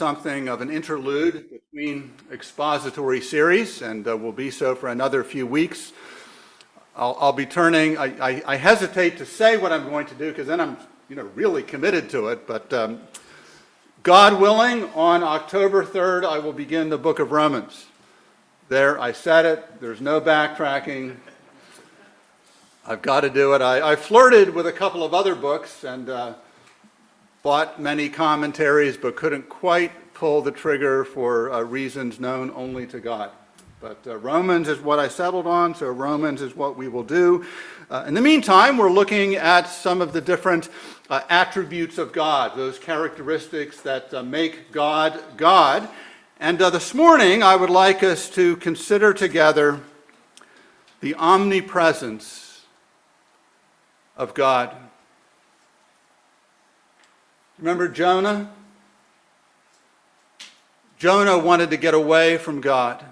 something of an interlude between expository series, and will be so for another few weeks. I'll be turning, I hesitate to say what I'm going to do because then I'm really committed to it, but God willing, on October 3rd, I will begin the book of Romans. There, I said it, there's no backtracking. I've got to do it. I flirted with a couple of other books and bought many commentaries, but couldn't quite pull the trigger for reasons known only to God. But Romans is what I settled on, so Romans is what we will do. In the meantime, we're looking at some of the different attributes of God, those characteristics that make God God. And this morning, I would like us to consider together the omnipresence of God. Remember Jonah? Jonah wanted to get away from God.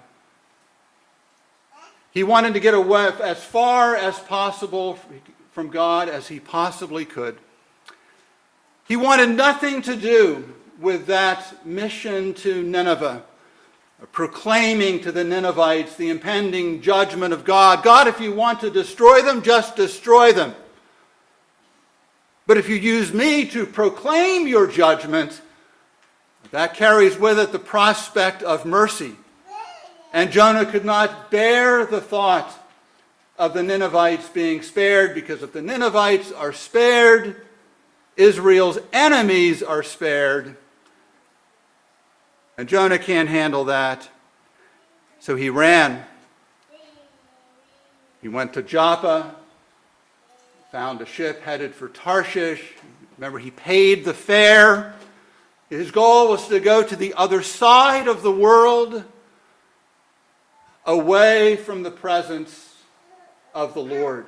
He wanted to get away as far as possible from God as he possibly could. He wanted nothing to do with that mission to Nineveh, proclaiming to the Ninevites the impending judgment of God. God, if you want to destroy them, just destroy them. But if you use me to proclaim your judgment, that carries with it the prospect of mercy. And Jonah could not bear the thought of the Ninevites being spared, because if the Ninevites are spared, Israel's enemies are spared. And Jonah can't handle that. So he ran. He went to Joppa, found a ship headed for Tarshish. Remember, he paid the fare. His goal was to go to the other side of the world, away from the presence of the Lord.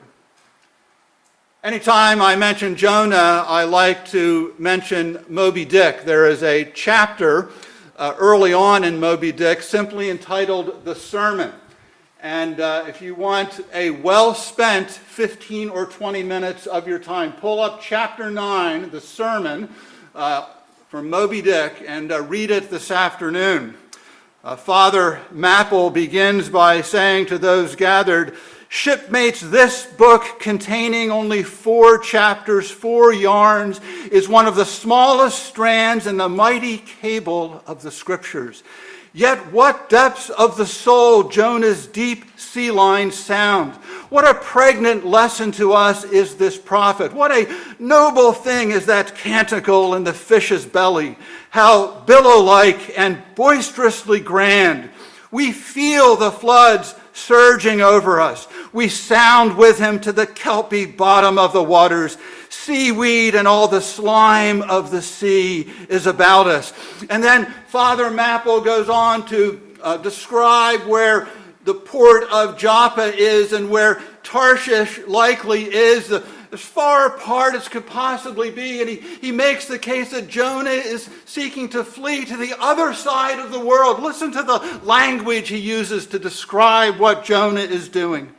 Anytime I mention Jonah, I like to mention Moby Dick. There is a chapter early on in Moby Dick simply entitled The Sermon. And if you want a well-spent 15 or 20 minutes of your time, pull up chapter 9, The Sermon, from Moby Dick, and read it this afternoon. Father Mapple begins by saying to those gathered, "Shipmates, this book, containing only 4 chapters, 4 yarns, is one of the smallest strands in the mighty cable of the Scriptures. Yet what depths of the soul Jonah's deep sea lines sound. What a pregnant lesson to us is this prophet. What a noble thing is that canticle in the fish's belly. How billow-like and boisterously grand. We feel the floods surging over us. We sound with him to the kelpy bottom of the waters. Seaweed and all the slime of the sea is about us." And then Father Mapple goes on to describe where the port of Joppa is and where Tarshish likely is, as far apart as could possibly be. And he makes the case that Jonah is seeking to flee to the other side of the world. Listen to the language he uses to describe what Jonah is doing.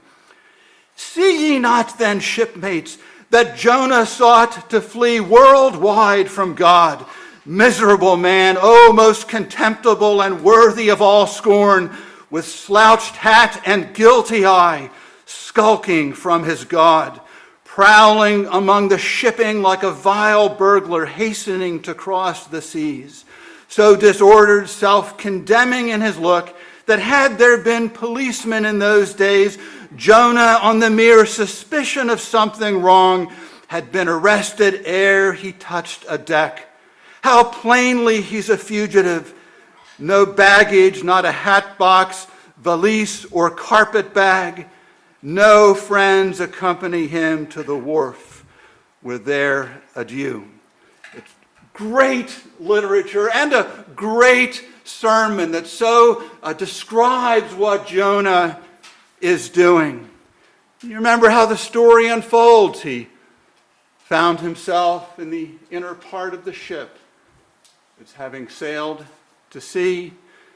"See ye not then, shipmates, that Jonah sought to flee worldwide from God? Miserable man, oh, most contemptible and worthy of all scorn, with slouched hat and guilty eye, skulking from his God, prowling among the shipping like a vile burglar hastening to cross the seas, so disordered, self-condemning in his look, that had there been policemen in those days, Jonah, on the mere suspicion of something wrong, had been arrested ere he touched a deck. How plainly he's a fugitive. No baggage, not a hat box, valise, or carpet bag. No friends accompany him to the wharf with their adieu." It's great literature and a great sermon that so describes what Jonah is doing. You remember how the story unfolds. He found himself in the inner part of the ship. It's having sailed to sea.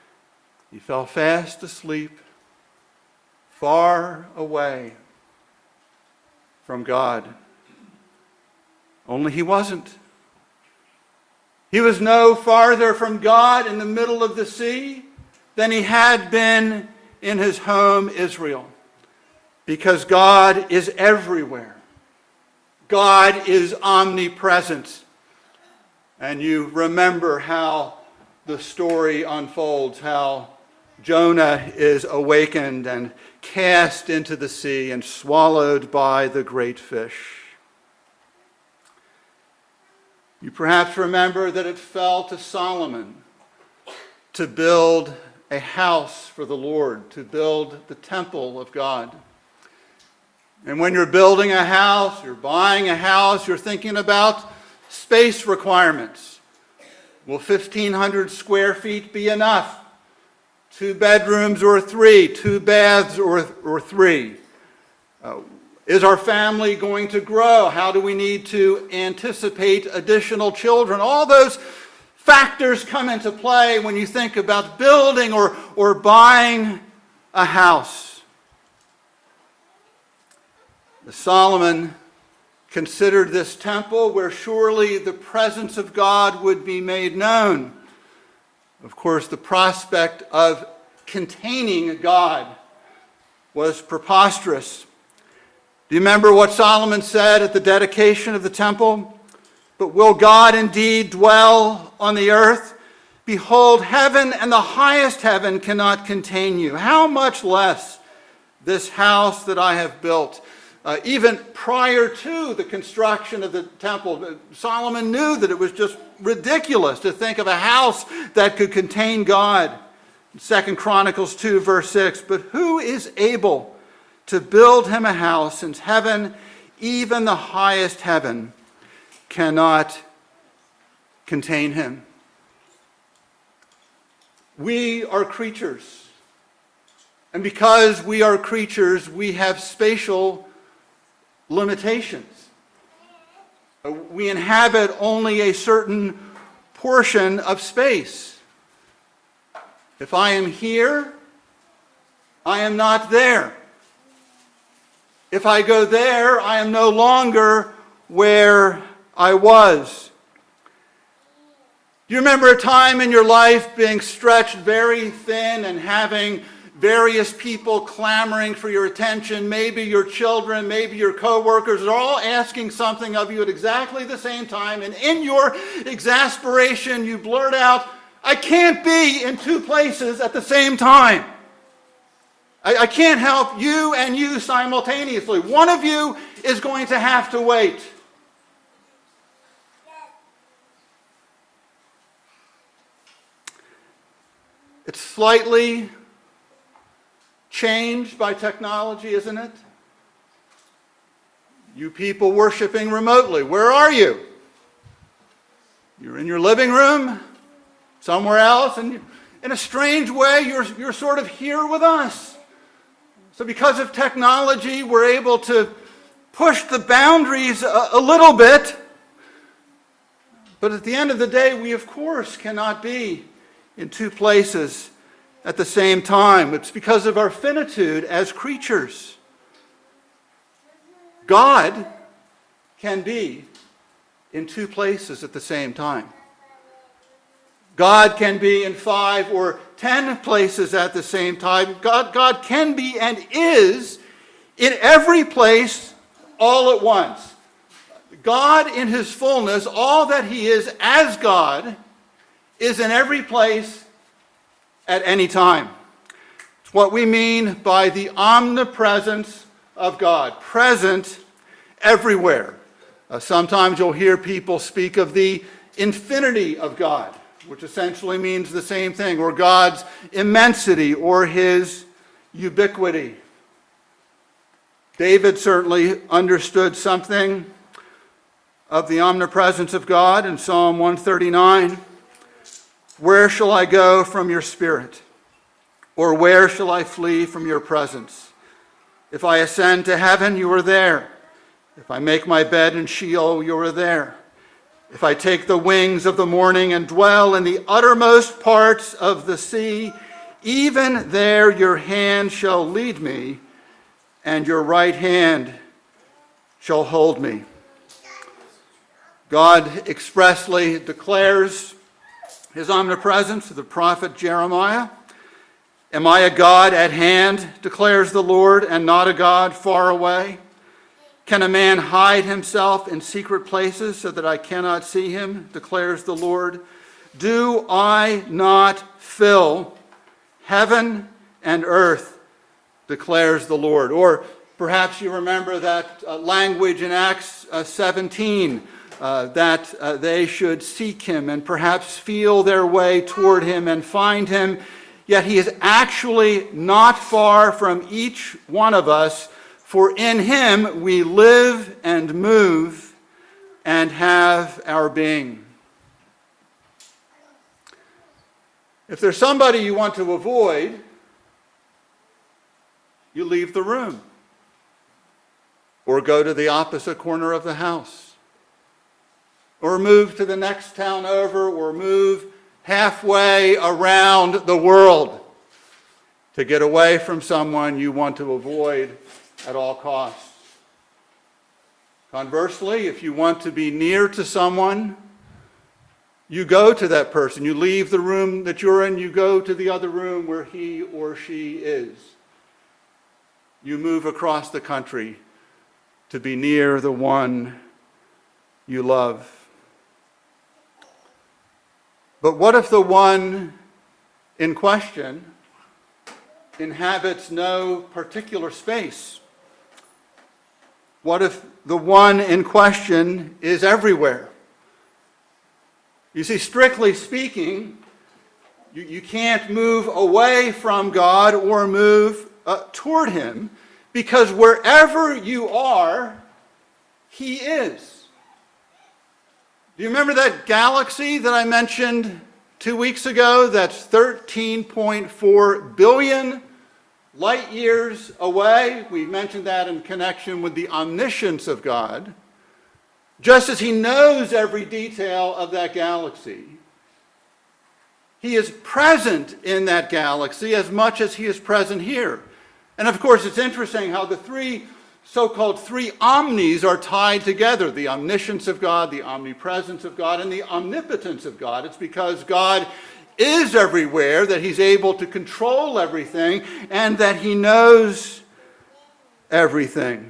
He fell fast asleep, far away from God. Only he wasn't. He was no farther from God in the middle of the sea than he had been in his home, Israel, because God is everywhere. God is omnipresent. And you remember how the story unfolds, how Jonah is awakened and cast into the sea and swallowed by the great fish. You perhaps remember that it fell to Solomon to build a house for the Lord, to build the temple of God. And when you're building a house, you're buying a house, you're thinking about space requirements. Will 1,500 square feet be enough? 2 bedrooms or 3, 2 baths or 3? Is our family going to grow? How do we need to anticipate additional children? All those factors come into play when you think about building or buying a house. Solomon considered this temple where surely the presence of God would be made known. Of course, the prospect of containing God was preposterous. Do you remember what Solomon said at the dedication of the temple? But will God indeed dwell on the earth? Behold, heaven and the highest heaven cannot contain you. How much less this house that I have built? Even prior to the construction of the temple, Solomon knew that it was just ridiculous to think of a house that could contain God. 2 Chronicles 2, verse 6, but who is able to build him a house, since heaven, even the highest heaven, cannot contain him? We are creatures. And because we are creatures, we have spatial limitations. We inhabit only a certain portion of space. If I am here, I am not there. If I go there, I am no longer where I was. Do you remember a time in your life being stretched very thin and having various people clamoring for your attention? Maybe your children, maybe your coworkers are all asking something of you at exactly the same time, and in your exasperation you blurt out, I can't be in 2 places at the same time. I can't help you and you simultaneously. One of you is going to have to wait. It's slightly changed by technology, isn't it? You people worshiping remotely, where are you? You're in your living room, somewhere else, and in a strange way, you're sort of here with us. So because of technology, we're able to push the boundaries a little bit. But at the end of the day, we of course cannot be in 2 places at the same time. It's because of our finitude as creatures. God can be in 2 places at the same time. God can be in 5 or 10 places at the same time. God can be and is in every place all at once. God in his fullness, all that he is as God, is in every place at any time. It's what we mean by the omnipresence of God, present everywhere. Sometimes you'll hear people speak of the infinity of God, which essentially means the same thing, or God's immensity, or his ubiquity. David certainly understood something of the omnipresence of God in Psalm 139. Where shall I go from your spirit? Or where shall I flee from your presence? If I ascend to heaven, you are there. If I make my bed in Sheol, you are there. If I take the wings of the morning and dwell in the uttermost parts of the sea, even there your hand shall lead me, and your right hand shall hold me. God expressly declares his omnipresence to the prophet Jeremiah. Am I a God at hand, declares the Lord, and not a God far away? Can a man hide himself in secret places so that I cannot see him, declares the Lord? Do I not fill heaven and earth, declares the Lord? Or perhaps you remember that language in Acts 17, that they should seek him and perhaps feel their way toward him and find him. Yet he is actually not far from each one of us, for in him we live and move and have our being. If there's somebody you want to avoid, you leave the room or go to the opposite corner of the house or move to the next town over or move halfway around the world to get away from someone you want to avoid at all costs. Conversely, if you want to be near to someone, you go to that person. You leave the room that you're in, you go to the other room where he or she is. You move across the country to be near the one you love. But what if the one in question inhabits no particular space? What if the one in question is everywhere? You see, strictly speaking, you can't move away from God or move toward him, because wherever you are, he is. Do you remember that galaxy that I mentioned 2 weeks ago that's 13.4 billion light years away? We mentioned that in connection with the omniscience of God. Just as he knows every detail of that galaxy, he is present in that galaxy as much as he is present here. And of course, it's interesting how the so-called three omnis are tied together: the omniscience of God, the omnipresence of God, and the omnipotence of God. It's because God is everywhere that he's able to control everything and that he knows everything.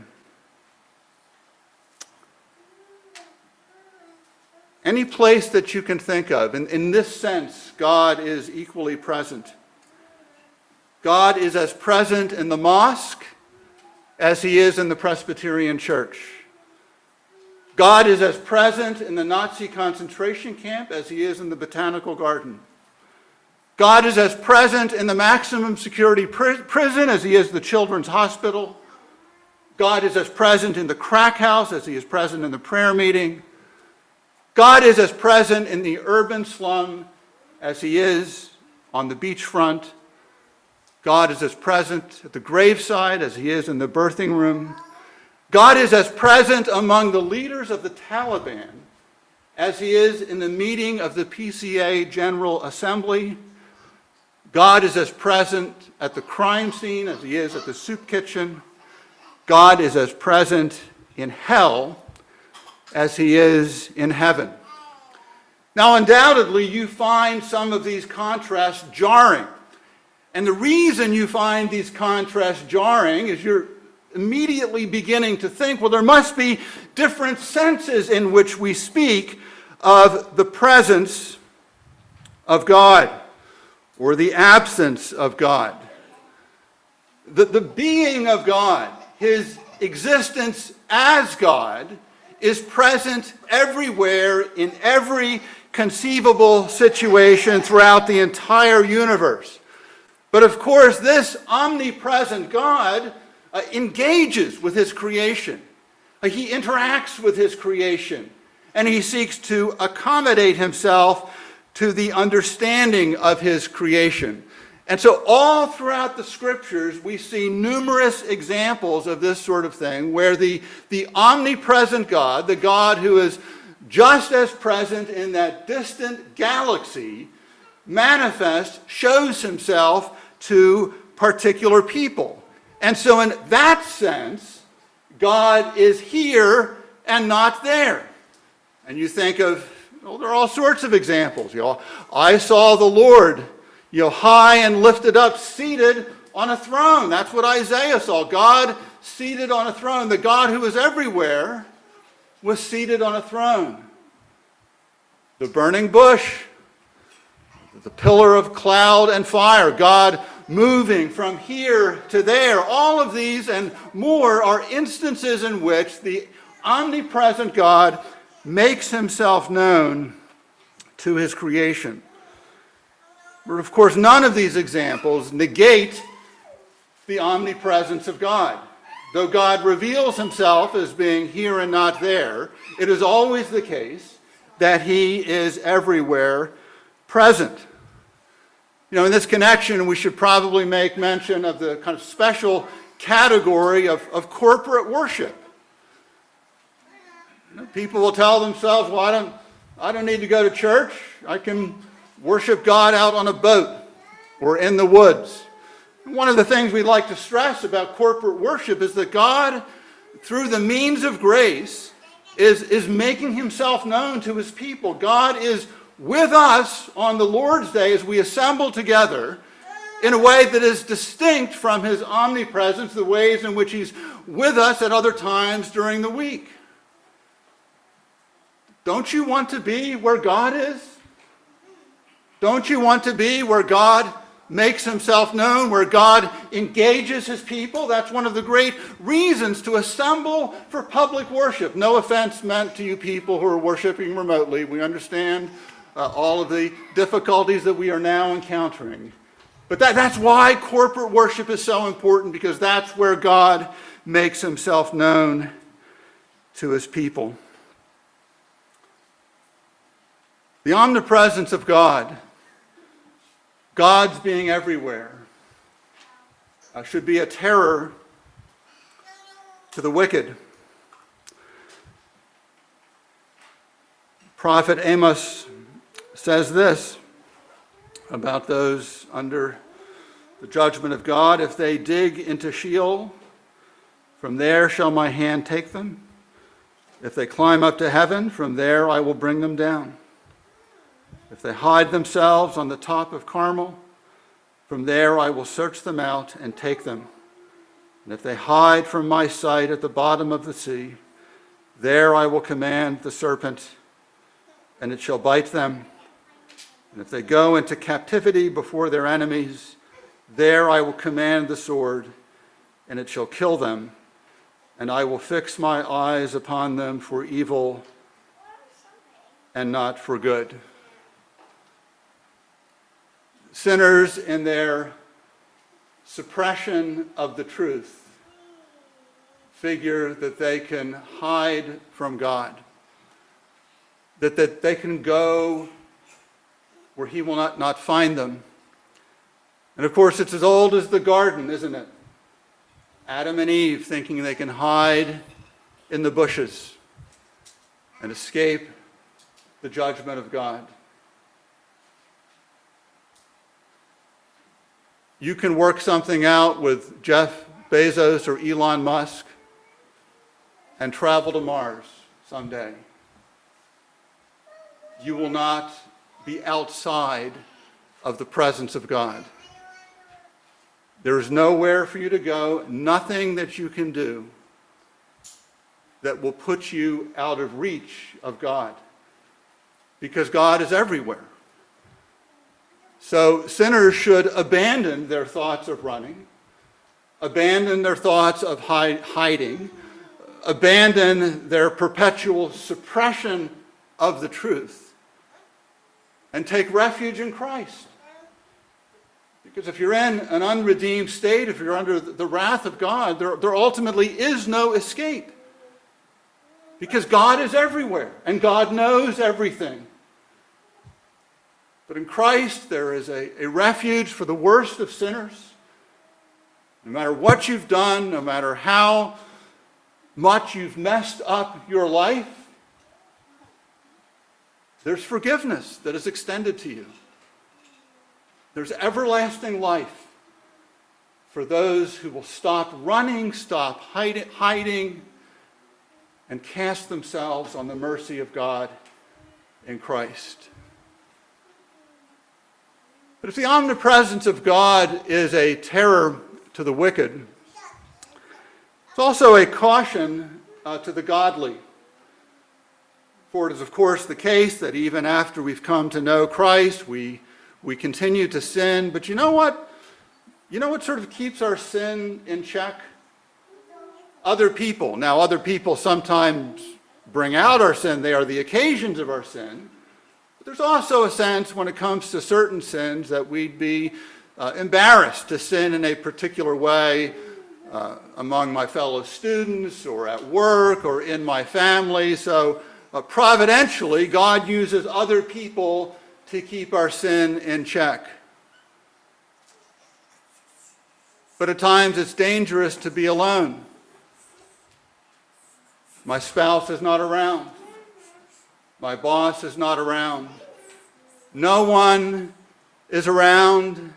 Any place that you can think of, in this sense, God is equally present. God is as present in the mosque as he is in the Presbyterian Church. God is as present in the Nazi concentration camp as he is in the Botanical Garden. God is as present in the maximum security prison as he is the Children's Hospital. God is as present in the crack house as he is present in the prayer meeting. God is as present in the urban slum as he is on the beachfront. God is as present at the graveside as he is in the birthing room. God is as present among the leaders of the Taliban as he is in the meeting of the PCA General Assembly. God is as present at the crime scene as he is at the soup kitchen. God is as present in hell as he is in heaven. Now, undoubtedly, you find some of these contrasts jarring. And the reason you find these contrasts jarring is you're immediately beginning to think, well, there must be different senses in which we speak of the presence of God or the absence of God. The being of God, his existence as God, is present everywhere in every conceivable situation throughout the entire universe. But of course, this omnipresent God engages with his creation. He interacts with his creation, and he seeks to accommodate himself to the understanding of his creation. And so all throughout the scriptures, we see numerous examples of this sort of thing, where the omnipresent God, the God who is just as present in that distant galaxy, shows himself to particular people. And so in that sense, God is here and not there. And you think of, well, there are all sorts of examples. I saw the Lord, high and lifted up, seated on a throne. That's what Isaiah saw. God seated on a throne. The God who is everywhere was seated on a throne. The burning bush, the pillar of cloud and fire, God moving from here to there. All of these and more are instances in which the omnipresent God makes himself known to his creation. But of course, none of these examples negate the omnipresence of God. Though God reveals himself as being here and not there, it is always the case that he is everywhere present. In this connection, we should probably make mention of the kind of special category of corporate worship. People will tell themselves, well, I don't need to go to church. I can worship God out on a boat or in the woods. One of the things we like to stress about corporate worship is that God, through the means of grace, is making himself known to his people. God is with us on the Lord's Day as we assemble together in a way that is distinct from his omnipresence, the ways in which he's with us at other times during the week. Don't you want to be where God is? Don't you want to be where God makes himself known, where God engages his people? That's one of the great reasons to assemble for public worship. No offense meant to you people who are worshiping remotely. We understand all of the difficulties that we are now encountering. But that's why corporate worship is so important, because that's where God makes himself known to his people. The omnipresence of God, God's being everywhere, should be a terror to the wicked. Prophet Amos says this about those under the judgment of God: if they dig into Sheol, from there shall my hand take them. If they climb up to heaven, from there I will bring them down. If they hide themselves on the top of Carmel, from there I will search them out and take them. And if they hide from my sight at the bottom of the sea, there I will command the serpent, and it shall bite them. And if they go into captivity before their enemies, there I will command the sword, and it shall kill them. And I will fix my eyes upon them for evil and not for good. Sinners, in their suppression of the truth, figure that they can hide from God, that they can go where he will not find them. And of course, it's as old as the garden, isn't it? Adam and Eve thinking they can hide in the bushes and escape the judgment of God. You can work something out with Jeff Bezos or Elon Musk and travel to Mars someday. You will not be outside of the presence of God. There is nowhere for you to go, nothing that you can do that will put you out of reach of God, because God is everywhere. So sinners should abandon their thoughts of running, abandon their thoughts of hiding, abandon their perpetual suppression of the truth, and take refuge in Christ. Because if you're in an unredeemed state, if you're under the wrath of God, there ultimately is no escape. Because God is everywhere, and God knows everything. But in Christ, there is a refuge for the worst of sinners. No matter what you've done, no matter how much you've messed up your life, there's forgiveness that is extended to you. There's everlasting life for those who will stop running, stop hiding, and cast themselves on the mercy of God in Christ. But if the omnipresence of God is a terror to the wicked, it's also a caution to the godly. For it is, of course, the case that even after we've come to know Christ, we continue to sin. But you know what? You know what sort of keeps our sin in check? Other people. Now, other people sometimes bring out our sin. They are the occasions of our sin. But there's also a sense when it comes to certain sins that we'd be embarrassed to sin in a particular way among my fellow students or at work or in my family. So providentially, God uses other people to keep our sin in check. But at times it's dangerous to be alone. My spouse is not around. My boss is not around. No one is around.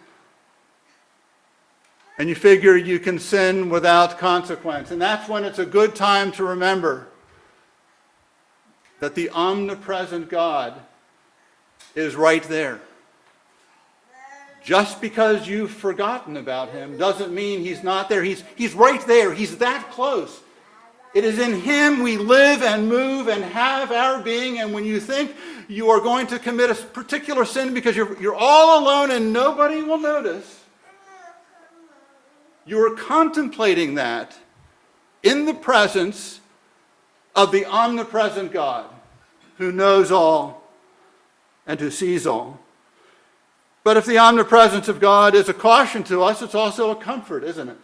And you figure you can sin without consequence. And that's when it's a good time to remember that the omnipresent God is right there. Just because you've forgotten about him doesn't mean he's not there. He's right there. He's that close. It is in him we live and move and have our being. And when you think you are going to commit a particular sin because you're all alone and nobody will notice, you are contemplating that in the presence of the omnipresent God who knows all and who sees all. But if the omnipresence of God is a caution to us, it's also a comfort, isn't it?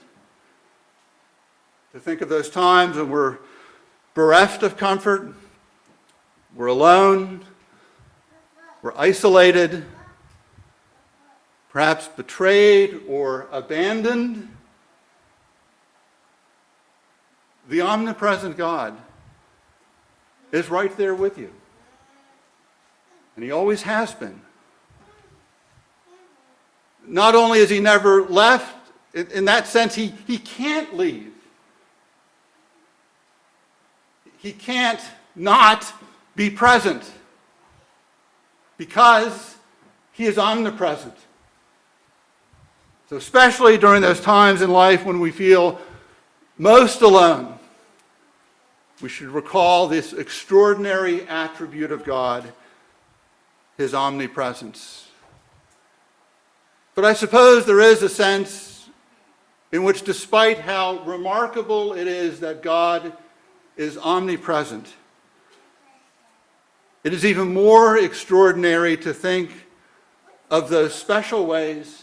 To think of those times when we're bereft of comfort, we're alone, we're isolated, perhaps betrayed or abandoned. The omnipresent God is right there with you. And he always has been. Not only has he never left, in that sense, he can't leave. He can't not be present because he is omnipresent. So especially during those times in life when we feel most alone, we should recall this extraordinary attribute of God, his omnipresence. But I suppose there is a sense in which, despite how remarkable it is that God is omnipresent, it is even more extraordinary to think of those special ways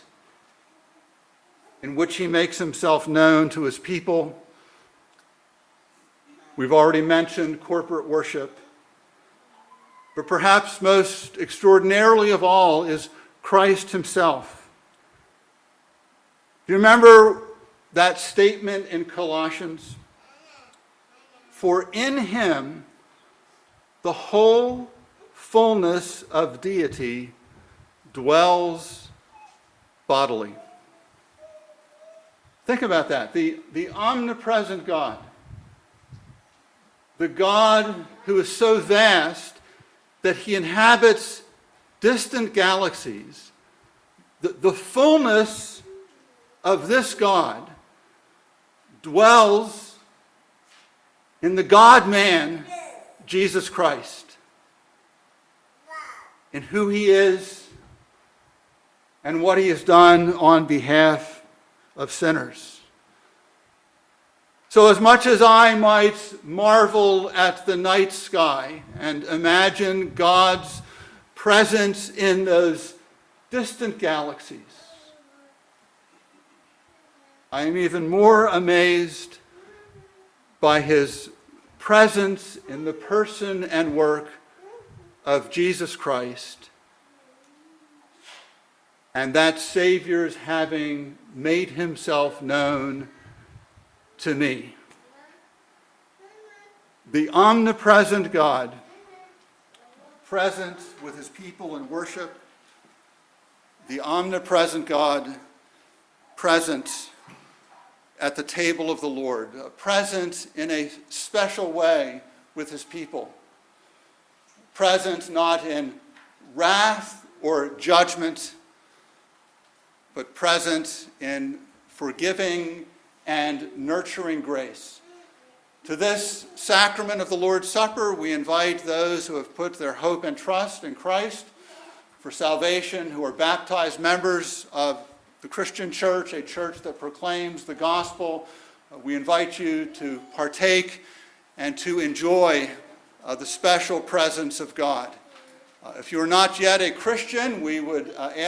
in which he makes himself known to his people. We've already mentioned corporate worship, but perhaps most extraordinarily of all is Christ himself. Do you remember that statement in Colossians? For in him the whole fullness of deity dwells bodily. Think about that. The omnipresent God, the God who is so vast that he inhabits distant galaxies, the fullness of this God dwells in the God-man, Jesus Christ, in who he is and what he has done on behalf of sinners. So as much as I might marvel at the night sky and imagine God's presence in those distant galaxies, I am even more amazed by his presence in the person and work of Jesus Christ, and that Savior's having made himself known to me. The omnipresent God, present with his people in worship, the omnipresent God, present at the table of the Lord, present in a special way with his people. Present not in wrath or judgment, but present in forgiving and nurturing grace. To this sacrament of the Lord's Supper, we invite those who have put their hope and trust in Christ for salvation, who are baptized members of the Christian church, a church that proclaims the gospel. We invite you to partake and to enjoy the special presence of God. If you are not yet a Christian, we would ask